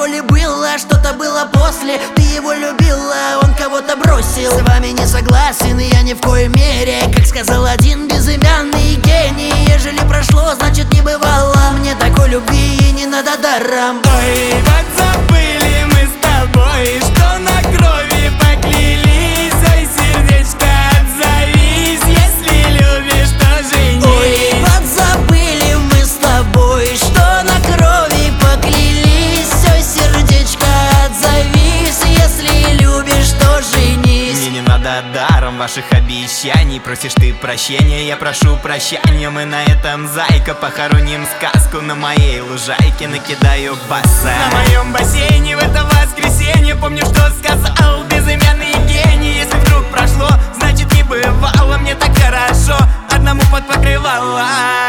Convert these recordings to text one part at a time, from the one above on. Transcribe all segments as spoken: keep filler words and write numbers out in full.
ли было, что-то было после. Ты его любила, он кого-то бросил. С вами не согласен, и я ни в коей мере. Как сказал один безымянный гений, ежели прошло, значит не бывало. Мне такой любви не надо даром. Ой, подзабыли мы с тобой, что на крови поклялись. Ой, сердечко, отзовись, если любишь, то женись. Ой, подзабыли мы с тобой, что на крови поклялись. Ой, сердечко, отзовись, если любишь, то женись. Мне не надо даром ваших обещаний. Просишь ты прощения, я прошу прощения. Мы на этом, зайка, похороним сказку. На моей лужайке накидаю баса. На моем бассейне в это воскресенье. Помню, что сказал безымянный гений. Если вдруг прошло, значит не бывало. Мне так хорошо одному под покрывалом.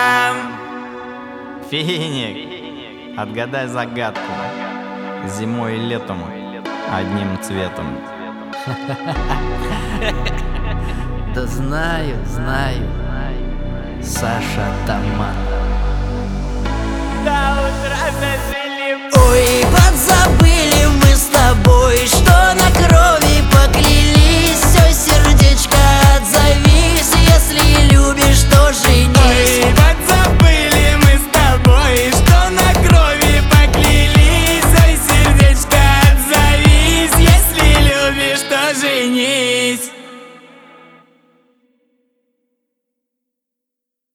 Финик, отгадай загадку. Зимой и летом одним цветом. Да знаю, знаю, Саша Томат. До утра зажить.